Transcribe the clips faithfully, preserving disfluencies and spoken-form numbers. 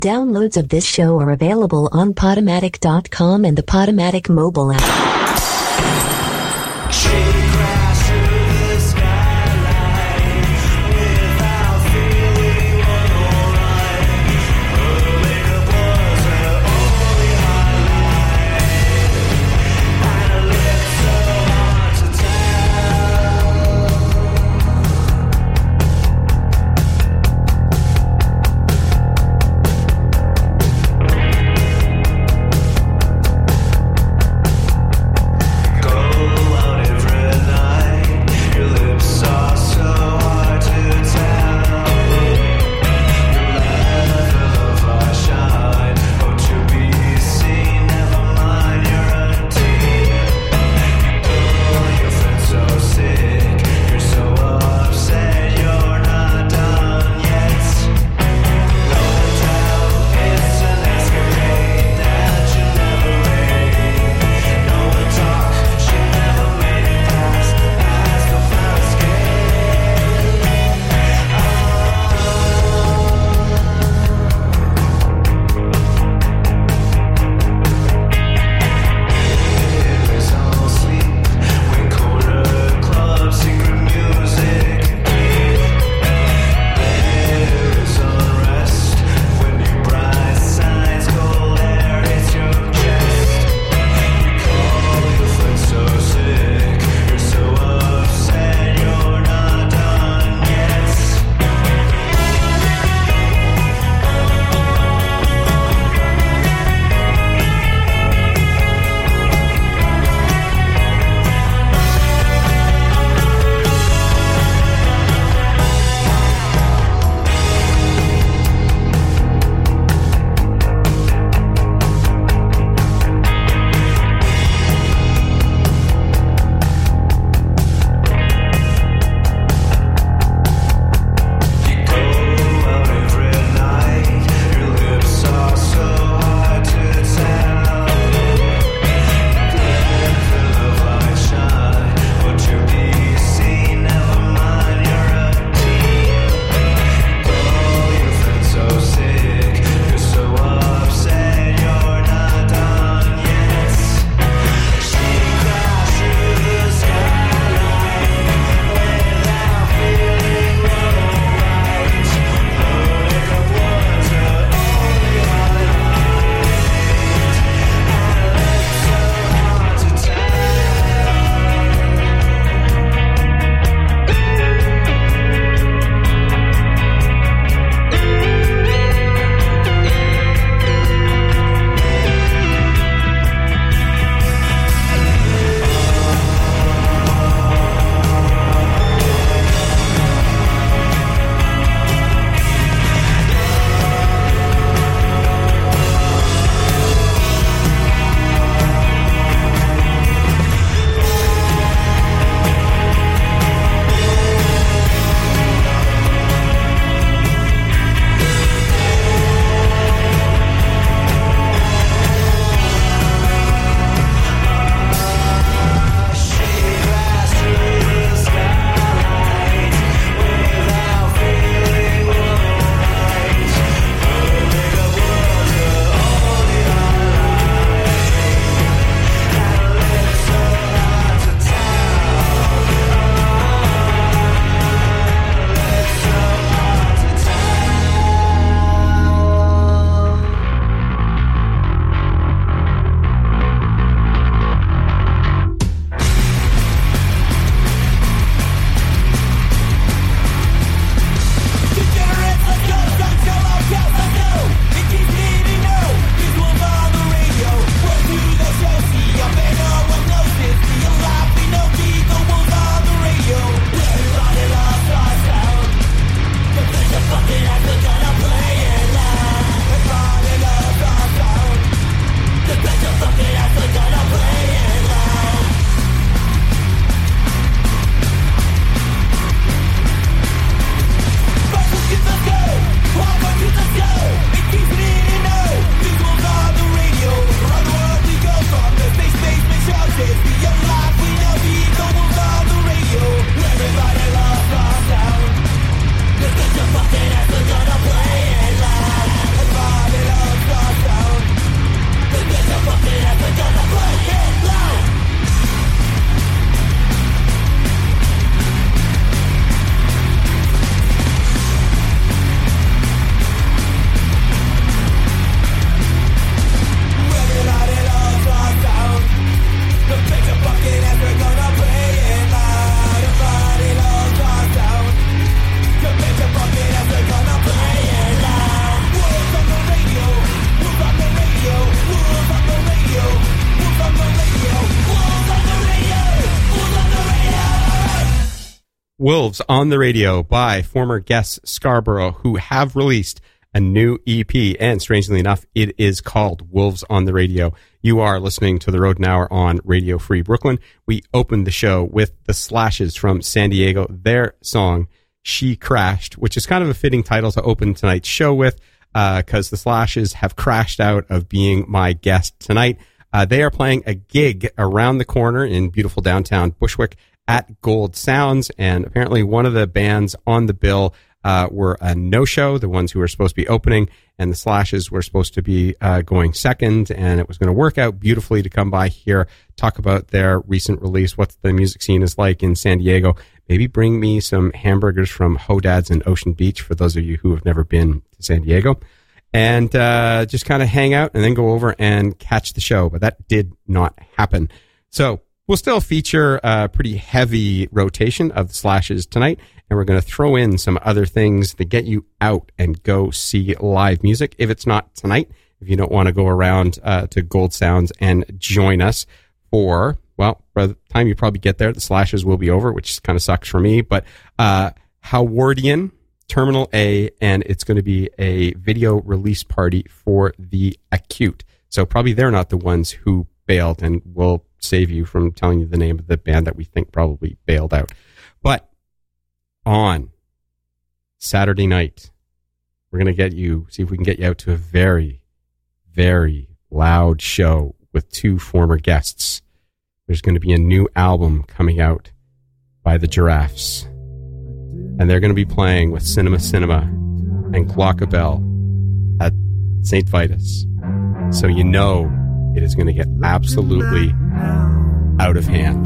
Downloads of this show are available on Podomatic dot com and the Podomatic mobile app. Go Wolves on the Radio by former guests Scarborough, who have released a new E P, and strangely enough, it is called Wolves on the Radio. You are listening to The Rodent Hour on Radio Free Brooklyn. We opened the show with the Slashes from San Diego, their song, She Crashed, which is kind of a fitting title to open tonight's show with, because uh, the Slashes have crashed out of being my guest tonight. Uh, they are playing a gig around the corner in beautiful downtown Bushwick at Gold Sounds, and apparently one of the bands on the bill uh, were a no-show, the ones who were supposed to be opening, and the Slashes were supposed to be uh, going second, and it was going to work out beautifully to come by here, talk about their recent release, what the music scene is like in San Diego, maybe bring me some hamburgers from Hodad's in Ocean Beach, for those of you who have never been to San Diego, and uh, just kind of hang out and then go over and catch the show, but that did not happen. So we'll still feature a pretty heavy rotation of the Slashes tonight, and we're going to throw in some other things to get you out and go see live music. If it's not tonight, if you don't want to go around uh, to Gold Sounds and join us for, well, by the time you probably get there, the Slashes will be over, which kind of sucks for me, but uh, Howardian, Terminal A, and it's going to be a video release party for The Acute. So probably they're not the ones who bailed, and we'll save you from telling you the name of the band that we think probably bailed out. But on Saturday night, we're going to get you, see if we can get you out to a very, very loud show with two former guests. There's going to be a new album coming out by the Giraffes, and they're going to be playing with Cinema Cinema and Glockabell at Saint Vitus. So you know it is going to get absolutely out of hand.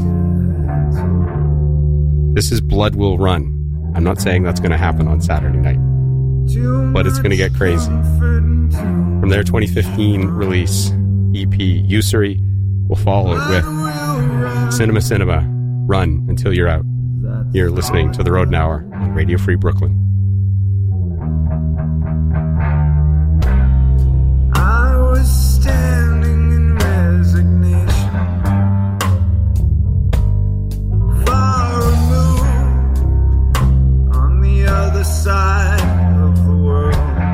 This is Blood Will Run. I'm not saying that's going to happen on Saturday night, but it's going to get crazy. From their twenty fifteen release, E P Usury, we'll follow it with Cinema Cinema, Run Until You're Out. You're listening to The Rodent Hour on Radio Free Brooklyn. I was standing in resignation, far removed on the other side of the world.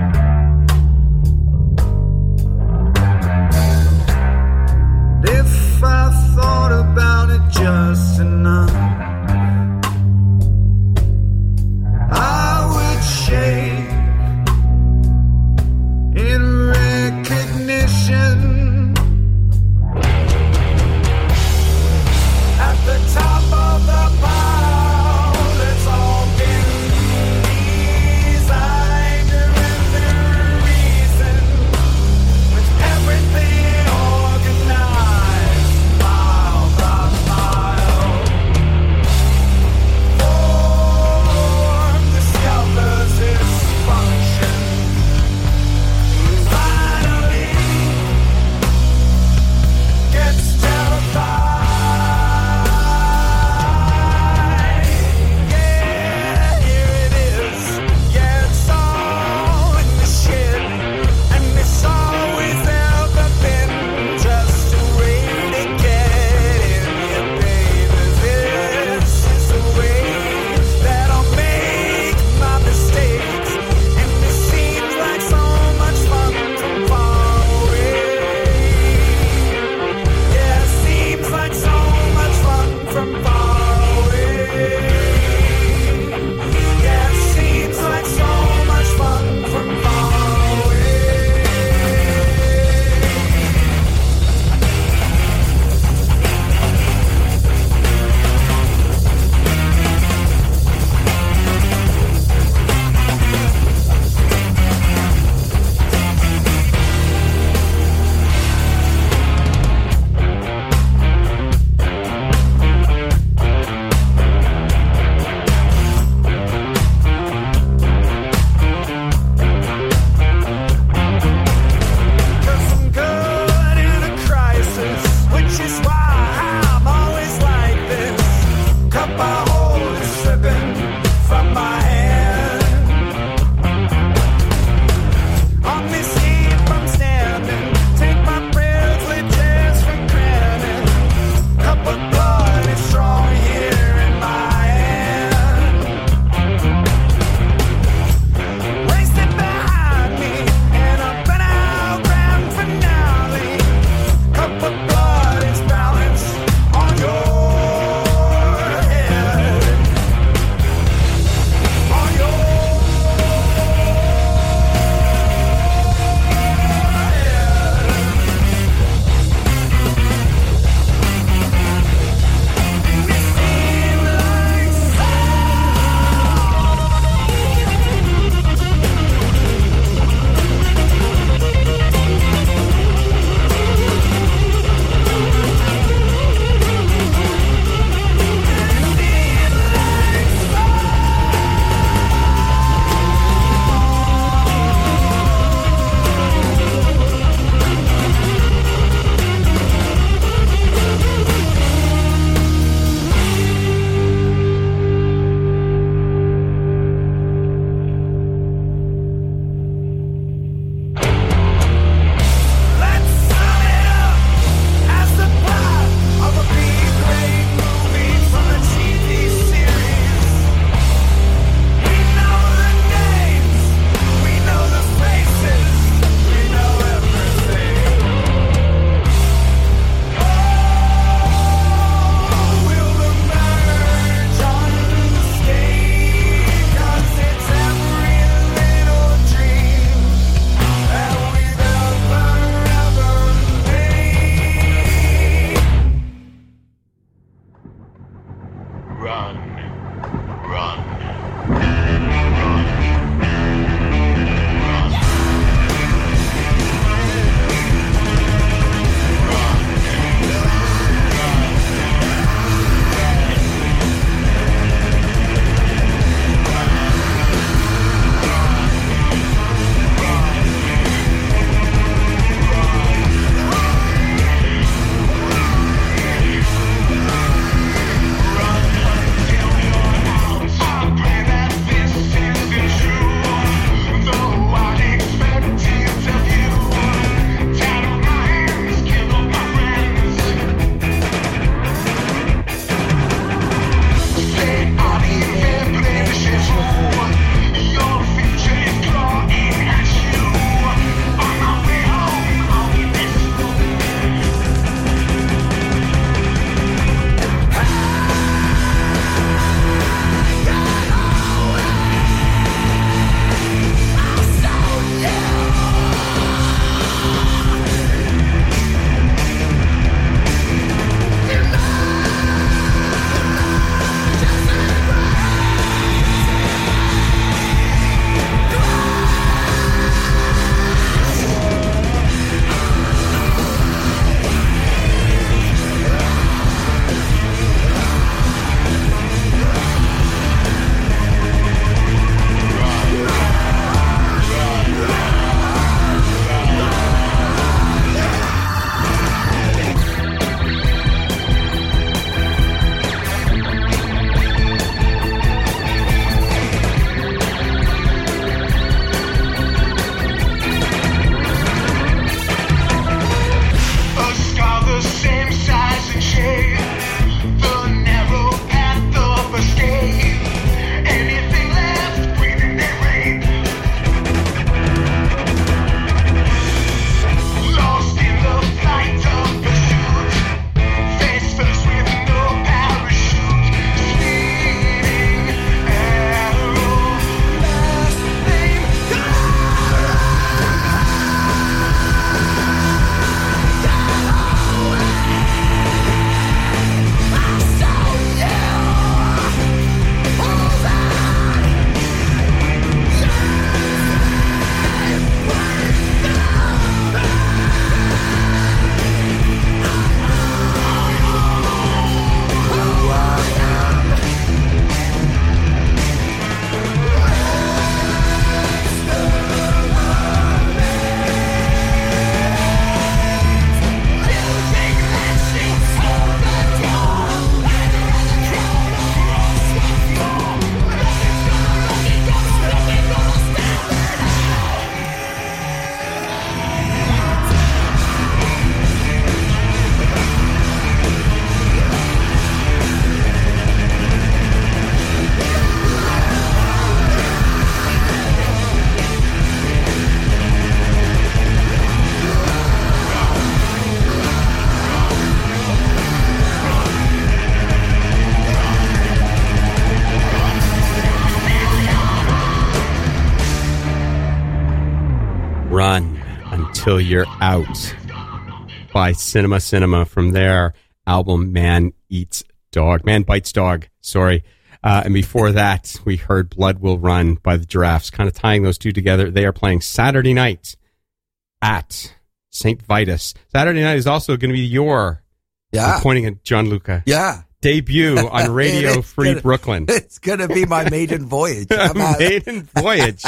And if I thought about it just enough, I Till You're Out by Cinema Cinema from their album Man Eats Dog. Man Bites Dog, sorry. Uh, and before that, we heard Blood Will Run by the Giraffes, kind of tying those two together. They are playing Saturday night at Saint Vitus. Saturday night is also going to be your, yeah. I'm pointing at Gianluca. Yeah. Debut on Radio Free gonna, Brooklyn. It's going to be my maiden voyage. Maiden voyage.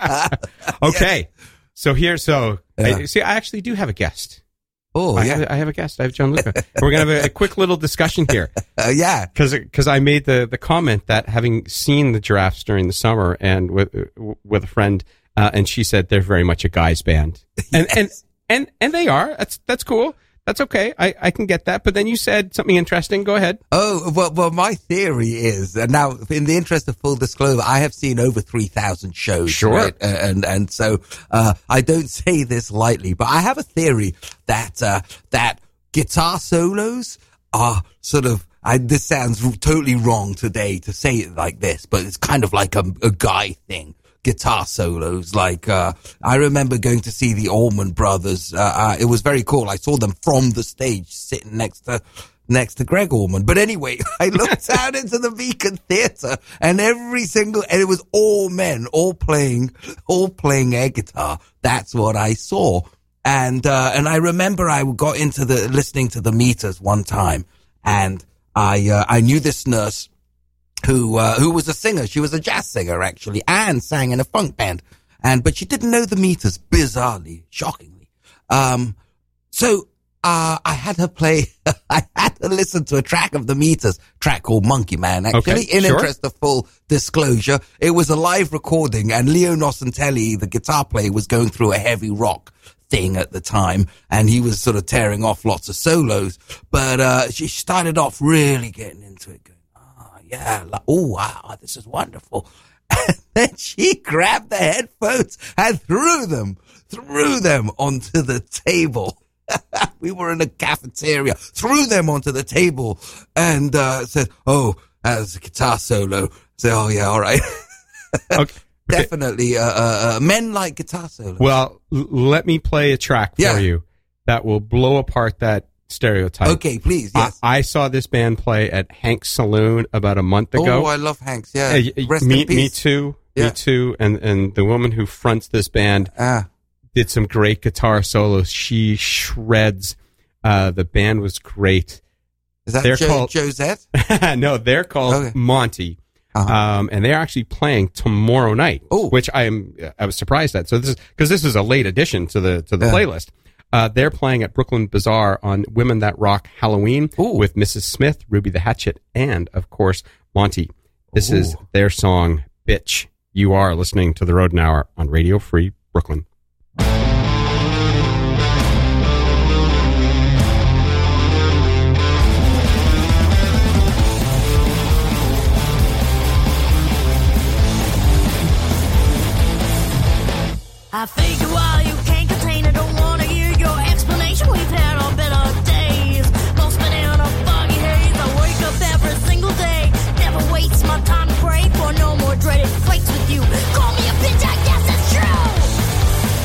Okay. Yeah. So here, so, yeah. I, see, I actually do have a guest. Oh, I yeah. Have, I have a guest. I have Gianluca. We're going to have a, a quick little discussion here. Uh, yeah. Because I made the, the comment that having seen the Giraffes during the summer and with with a friend, uh, and she said they're very much a guys band. And, yes. and, and, and they are. That's, that's cool. That's okay. I, I can get that. But then you said something interesting. Go ahead. Oh, well, well, my theory is, and now in the interest of full disclosure, I have seen over three thousand shows. Sure. Right? And, and so, uh, I don't say this lightly, but I have a theory that, uh, that guitar solos are sort of, I, this sounds totally wrong today to say it like this, but it's kind of like a, a guy thing. Guitar solos, like, uh, I remember going to see the Allman Brothers. Uh, uh, it was very cool. I saw them from the stage sitting next to, next to Greg Allman. But anyway, I looked out into the Beacon Theatre and every single, and it was all men, all playing, all playing air guitar. That's what I saw. And, uh, and I remember I got into the, listening to the Meters one time and I, uh, I knew this nurse who, uh, who was a singer. She was a jazz singer, actually, and sang in a funk band. And, but she didn't know the Meters, bizarrely, shockingly. Um, so, uh, I had her play, I had to listen to a track of the Meters, track called Monkey Man, actually, okay, in sure. interest of full disclosure. It was a live recording and Leo Nocentelli, the guitar player, was going through a heavy rock thing at the time, and he was sort of tearing off lots of solos. But, uh, she started off really getting into it, yeah, like, oh, wow, this is wonderful. And then she grabbed the headphones and threw them, threw them onto the table. We were in a cafeteria, threw them onto the table and uh, said, oh, that's a guitar solo. I said, oh, yeah, all right. Okay. Definitely, uh, uh, uh, men like guitar solos. Well, l- let me play a track for yeah. you that will blow apart that stereotype. Okay, please, yes. I, I saw this band play at Hank's Saloon about a month ago. Oh, I love Hank's, yeah. Uh, Rest me, in peace. me too, yeah. me too. And, and the woman who fronts this band ah. did some great guitar solos. She shreds. Uh, the band was great. Is that they're jo- called, Josette? No, they're called okay. Monty. Uh-huh. Um, and they're actually playing tomorrow night, Ooh. which I am, I was surprised at. So this is, cause this is a late addition to the, to the yeah. playlist. Uh, they're playing at Brooklyn Bazaar on Women That Rock Halloween Ooh. with Missus Smith, Ruby the Hatchet, and of course, Monty. This Ooh. is their song, Bitch. You are listening to The Rodent Hour on Radio Free Brooklyn. I figure while you can't contain it, don't wanna hear your explanation. We've had our better days, lost in a foggy haze. I wake up every single day, never waste my time to pray for no more dreaded fights with you. Call me a bitch, I guess it's true.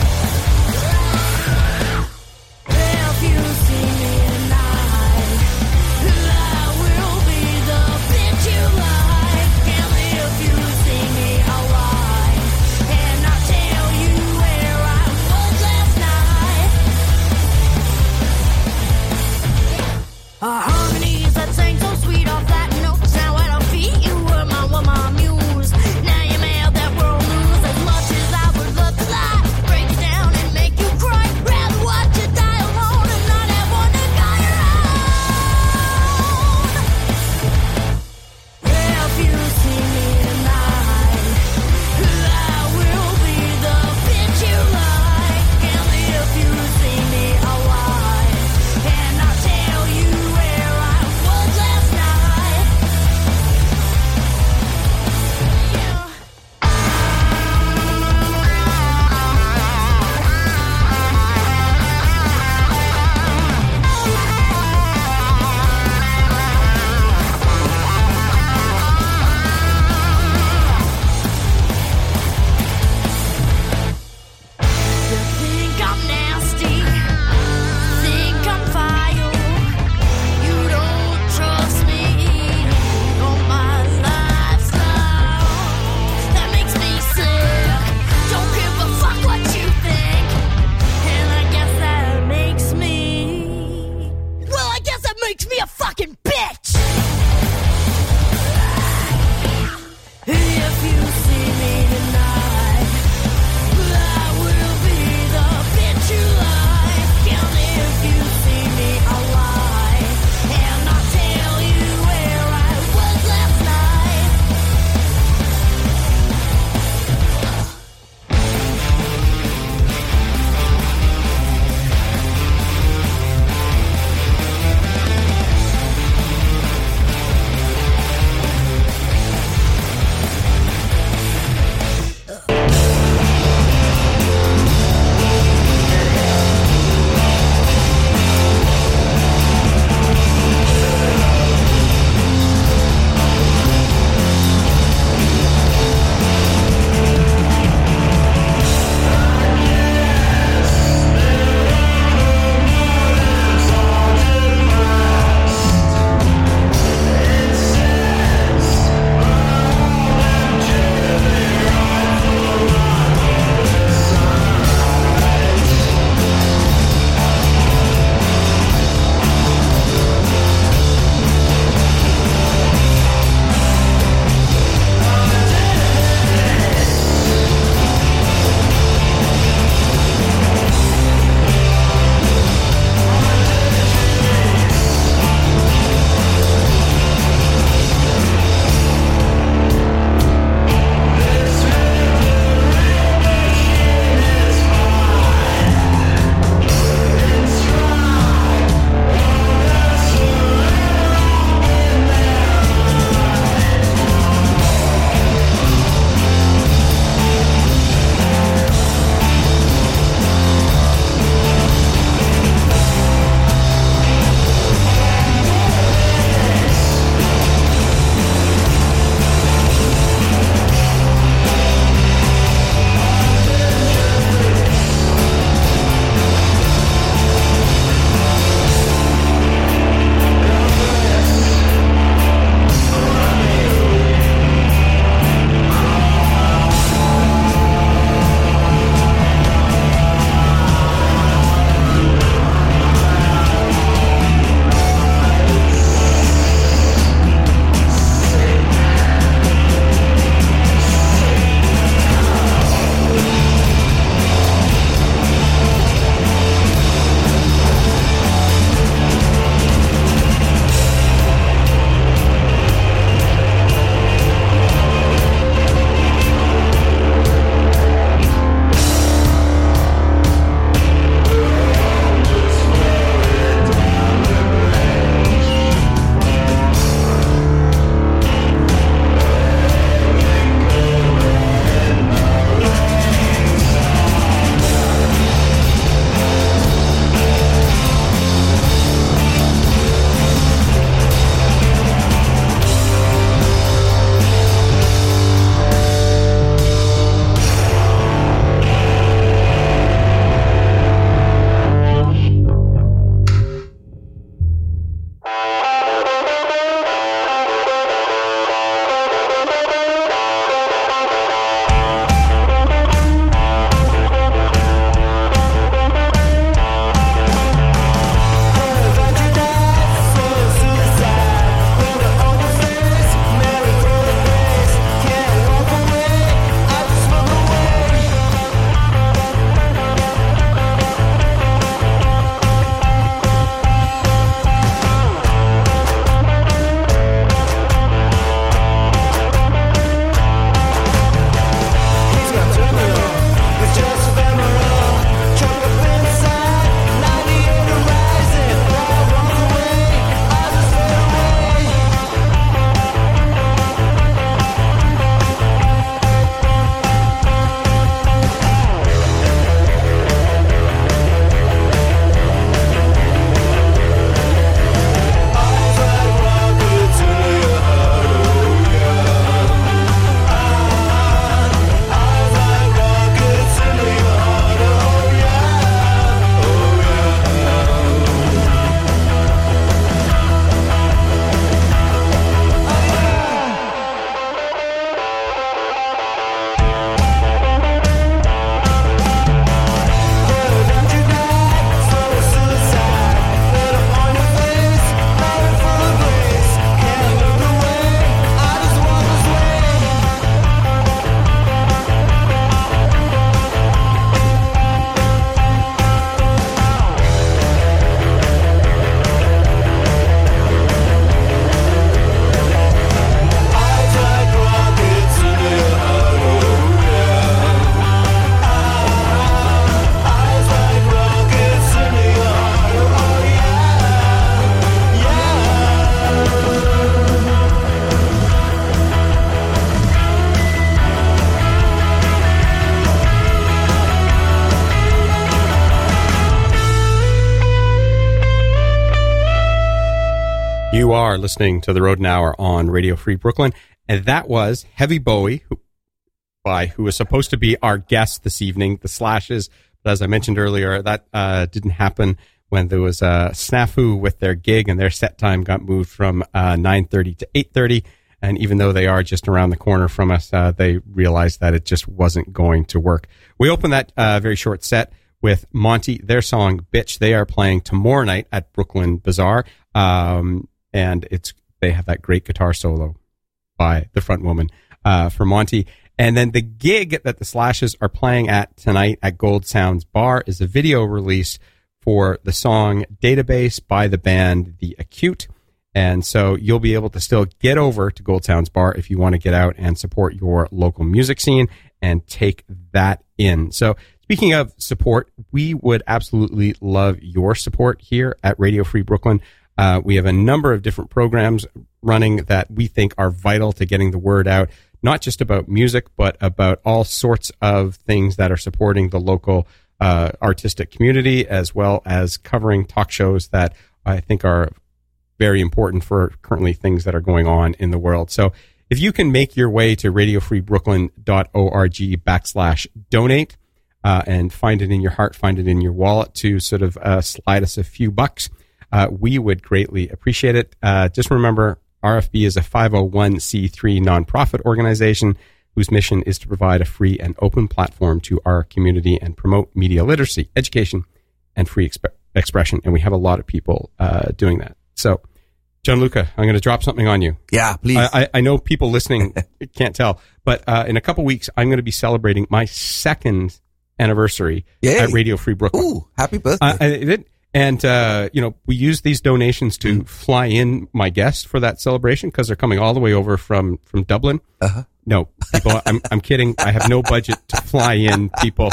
You are listening to the Rodent Hour on Radio Free Brooklyn, and that was Heavy Bowie, who, by who was supposed to be our guest this evening, the Slashes. But as I mentioned earlier, that uh, didn't happen when there was a snafu with their gig, and their set time got moved from uh, nine thirty to eight thirty. And even though they are just around the corner from us, uh, they realized that it just wasn't going to work. We opened that uh, very short set with Monty, their song Bitch. They are playing tomorrow night at Brooklyn Bazaar. Um, and it's, they have that great guitar solo by the front woman, uh, for Monty. And then the gig that the Slashes are playing at tonight at Gold Sounds Bar is a video release for the song Database by the band The Acute. And so you'll be able to still get over to Gold Sounds Bar if you want to get out and support your local music scene and take that in. So speaking of support, we would absolutely love your support here at Radio Free Brooklyn. Uh, we have a number of different programs running that we think are vital to getting the word out, not just about music, but about all sorts of things that are supporting the local uh, artistic community, as well as covering talk shows that I think are very important for currently things that are going on in the world. So if you can make your way to radiofreebrooklyn.org backslash donate uh, and find it in your heart, find it in your wallet to sort of uh, slide us a few bucks, uh, we would greatly appreciate it. Uh, just remember, R F B is a five oh one c three nonprofit organization whose mission is to provide a free and open platform to our community and promote media literacy, education, and free exp- expression. And we have a lot of people uh, doing that. So, Gianluca, I'm going to drop something on you. Yeah, please. I, I know people listening can't tell, but uh, in a couple weeks, I'm going to be celebrating my second anniversary Yay. at Radio Free Brooklyn. Ooh, happy birthday. Uh, and, it, and uh, you know, we use these donations to mm. fly in my guests for that celebration because they're coming all the way over from, from Dublin. Uh-huh. No, people, I'm, I'm kidding. I have no budget to fly in people.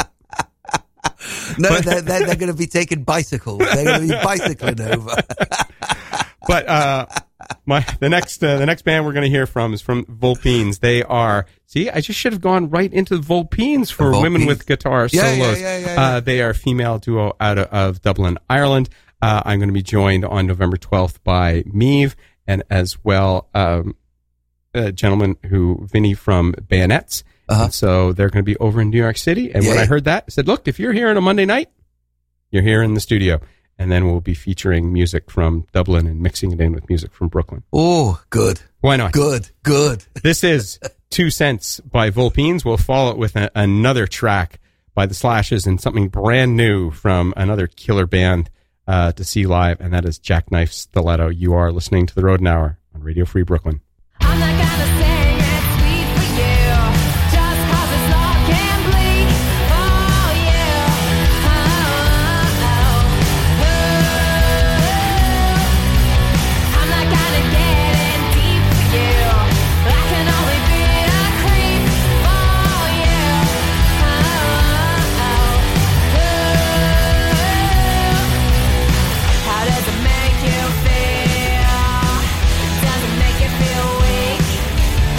No, but, they're, they're, they're going to be taking bicycles. They're going to be bicycling over. But uh, my the next uh, the next band we're going to hear from is from Vulpines. They are see, I just should have gone right into Vulpines for Vulpines. women with guitar yeah, solos. Yeah, yeah, yeah, yeah. Uh, they are a female duo out of, of Dublin, Ireland. Uh, I'm going to be joined on November twelfth by Meave, and as well um, a gentleman who Vinny from Bayonets. Uh-huh. And so they're going to be over in New York City. And yeah. when I heard that, I said, "Look, if you're here on a Monday night, you're here in the studio." And then we'll be featuring music from Dublin and mixing it in with music from Brooklyn. Oh, good. Why not? Good, good. This is Two Cents by Vulpines. We'll follow it with a, another track by the Slashes and something brand new from another killer band uh, to see live, and that is Jackknife Stiletto. You are listening to The Rodent Hour on Radio Free Brooklyn. I'm not gonna sing it sweet for you, just 'cause it's not can bleed. Oh yeah, oh, oh, oh. I'm not gonna get in deep for you, I can only be a creep. Oh yeah, oh, oh, oh. How does it make you feel? Does it make you feel weak?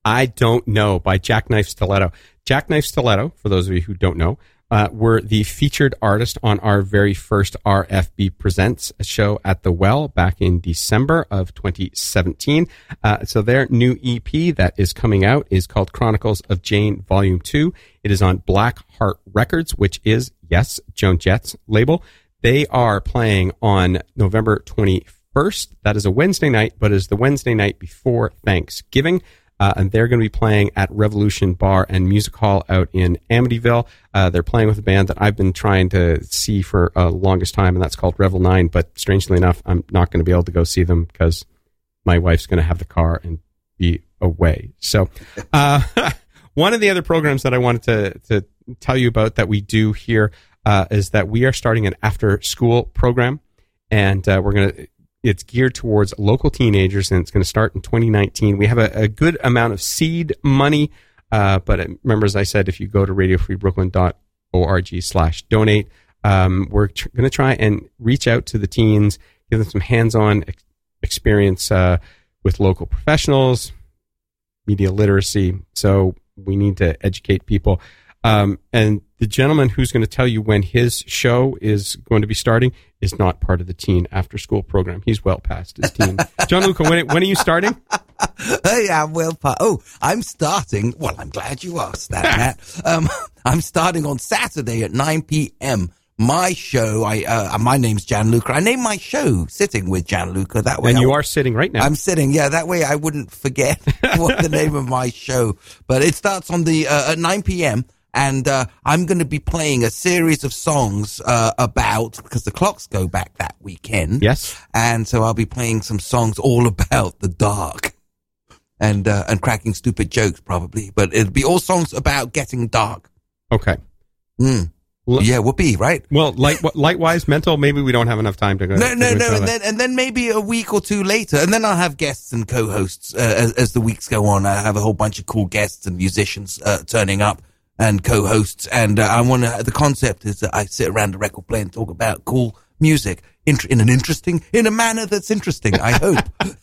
I Don't Know by Jackknife Stiletto. Jackknife Stiletto, for those of you who don't know, uh, were the featured artist on our very first R F B Presents show at the Well back in December of twenty seventeen. Uh, so their new E P that is coming out is called Chronicles of Jane Volume two. It is on Black Heart Records, which is, yes, Joan Jett's label. They are playing on November twenty-first. That is a Wednesday night, but it is the Wednesday night before Thanksgiving. Uh, and they're going to be playing at Revolution Bar and Music Hall out in Amityville. Uh, they're playing with a band that I've been trying to see for a uh, longest time, and that's called Revel nine. But strangely enough, I'm not going to be able to go see them because my wife's going to have the car and be away. So uh, one of the other programs that I wanted to, to tell you about that we do here uh, is that we are starting an after-school program, and uh, we're going to... It's geared towards local teenagers, and it's going to start in twenty nineteen. We have a, a good amount of seed money, uh, but remember, as I said, if you go to radio free brooklyn dot org slash donate, um, we're tr- going to try and reach out to the teens, give them some hands-on ex- experience uh, with local professionals, media literacy. So we need to educate people. Um, and the gentleman who's going to tell you when his show is going to be starting is not part of the teen after school program. He's well past his teen. Gianluca, when, when are you starting? Hey, I'm well past. Oh, I'm starting. Well, I'm glad you asked that, Matt. Um, I'm starting on Saturday at nine p.m. My show, I, uh, my name's Gianluca. I named my show Sitting with Gianluca. That way. And you I, are sitting right now. I'm sitting. Yeah, that way I wouldn't forget what the name of my show. But it starts on the, uh, at nine p.m. And uh, I'm going to be playing a series of songs uh, about, because the clocks go back that weekend. Yes. And so I'll be playing some songs all about the dark and uh, and cracking stupid jokes probably. But it'll be all songs about getting dark. Okay. Mm. L- yeah, whoopee, right? Well, light, light-wise, mental, maybe we don't have enough time to go. No, to no, go no. And that. then, and then maybe a week or two later, and then I'll have guests and co-hosts uh, as, as the weeks go on. I have a whole bunch of cool guests and musicians uh, turning up. And co-hosts, and uh, I want to. The concept is that I sit around the record player and talk about cool music in, in an interesting, in a manner that's interesting. I hope.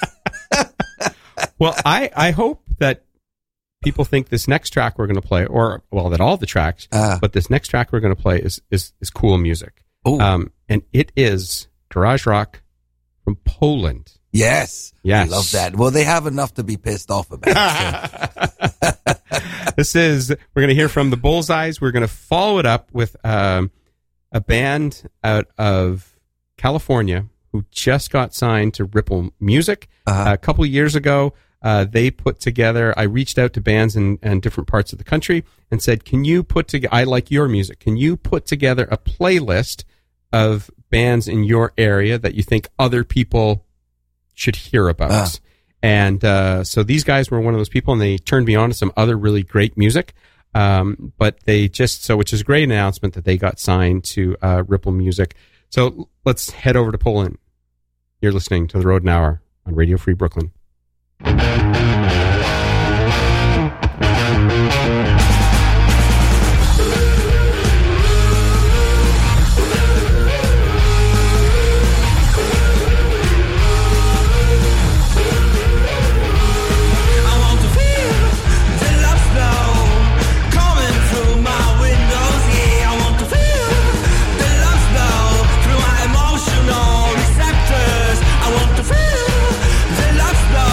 Well, I I hope that people think this next track we're going to play, or well, that all the tracks, uh, but this next track we're going to play is is is cool music. Ooh. Um, and it is garage rock from Poland. Yes, yes, I love that. Well, they have enough to be pissed off about. So. This is, we're going to hear from the Bullseyes. We're going to follow it up with um, a band out of California who just got signed to Ripple Music. Uh-huh. Uh, a couple of years ago, uh, they put together, I reached out to bands in, in different parts of the country and said, can you put together, I like your music, can you put together a playlist of bands in your area that you think other people should hear about? Uh-huh. And uh, so these guys were one of those people, and they turned me on to some other really great music. Um, but they just, so which is a great announcement that they got signed to uh, Ripple Music. So let's head over to Poland. You're listening to The Rodent Hour on Radio Free Brooklyn. Through my emotional receptors, I want to feel the love.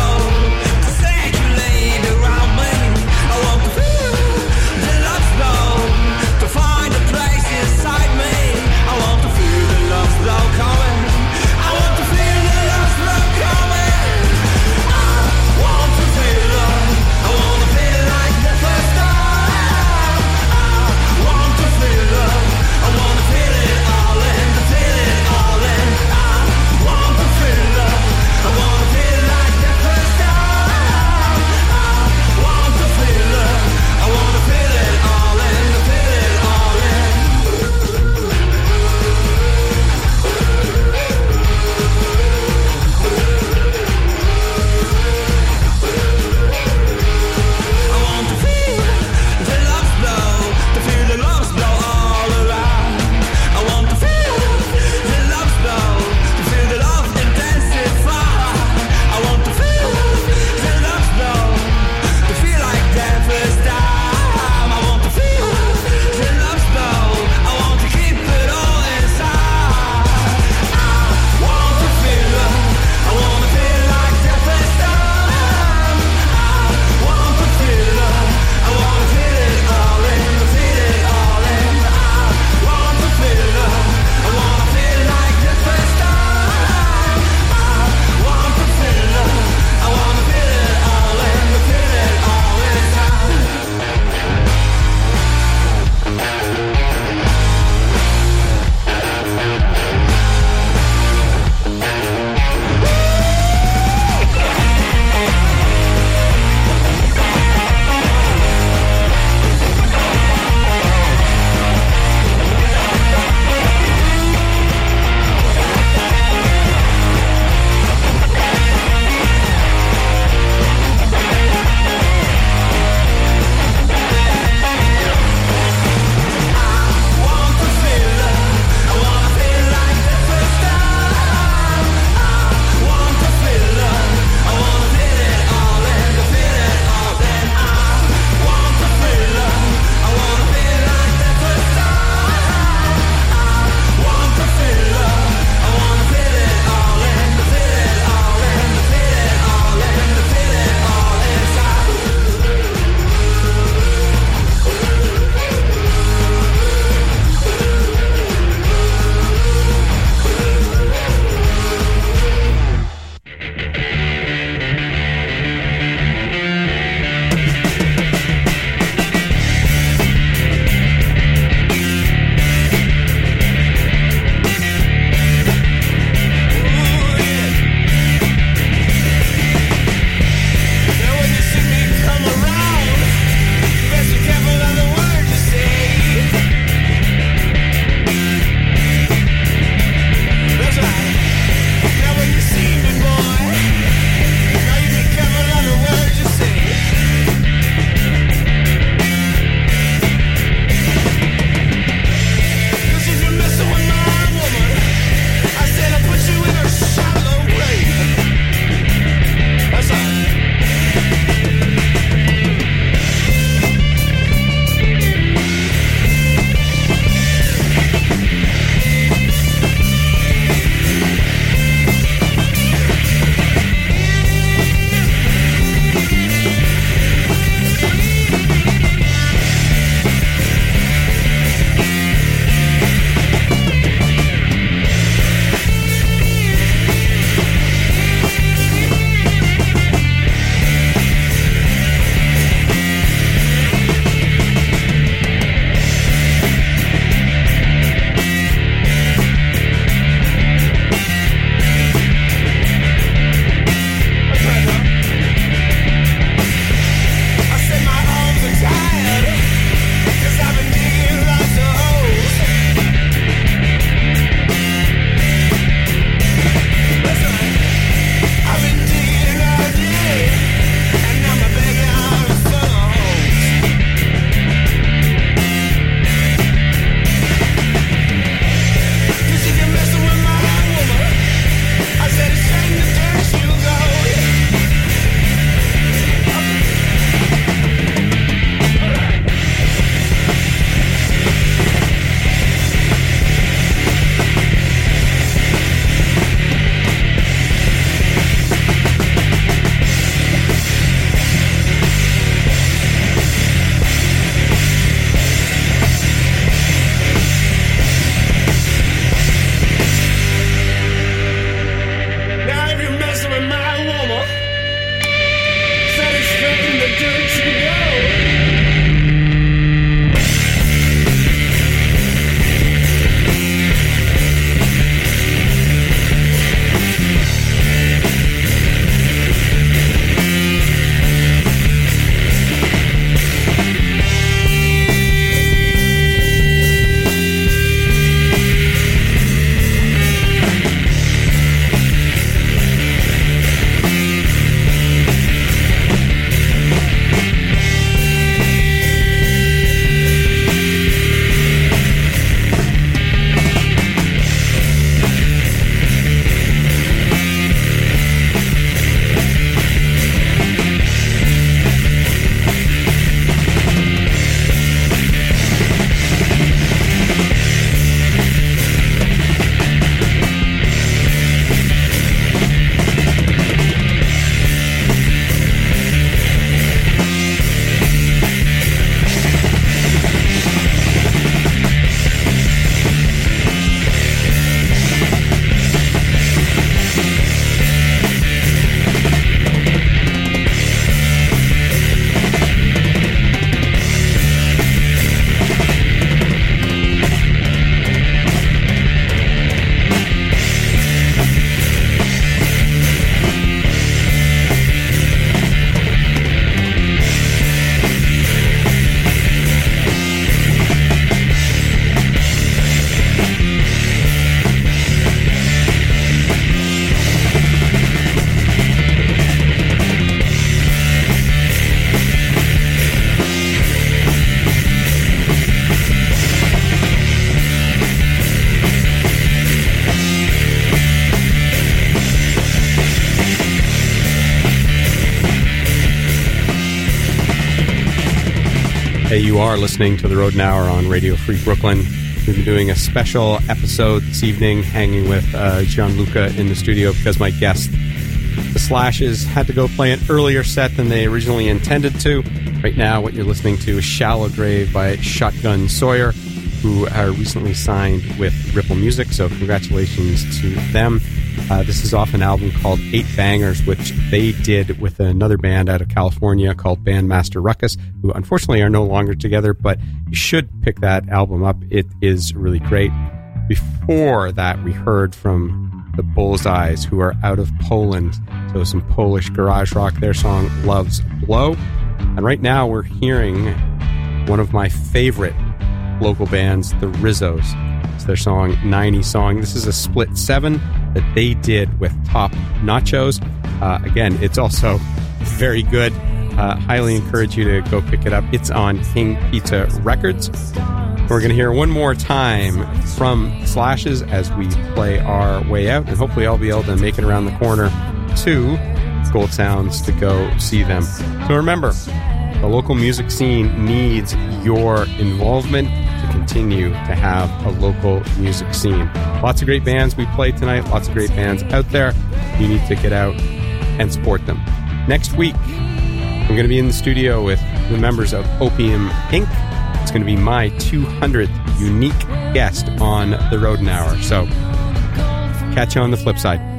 Hey, you are listening to The Rodent Hour on Radio Free Brooklyn. We've been doing a special episode this evening, hanging with uh, Gianluca in the studio because my guest, The Slashes, had to go play an earlier set than they originally intended to. Right now, what you're listening to is Shallow Grave by Shotgun Sawyer, who are recently signed with Ripple Music, so congratulations to them. Uh, this is off an album called Eight Bangers, which they did with another band out of California called Bandmaster Ruckus, who unfortunately are no longer together, but you should pick that album up. It is really great. Before that, we heard from the Bullseyes, who are out of Poland, so some Polish garage rock, their song Love's Blow. And right now we're hearing one of my favorite local bands, the Rizzos. It's their song ninety Song. This is a split seven that they did with Top Nachos. Uh, again, it's also very good. Uh, highly encourage you to go pick it up. It's on King Pizza Records. We're going to hear one more time from Slashes as we play our way out, and hopefully I'll be able to make it around the corner to Gold Sounds to go see them. So remember, the local music scene needs your involvement to continue to have a local music scene. Lots of great bands we played tonight, lots of great bands out there. You need to get out and support them. Next week, I'm going to be in the studio with the members of Opium Incorporated. It's going to be my two hundredth unique guest on The Rodent Hour. So catch you on the flip side.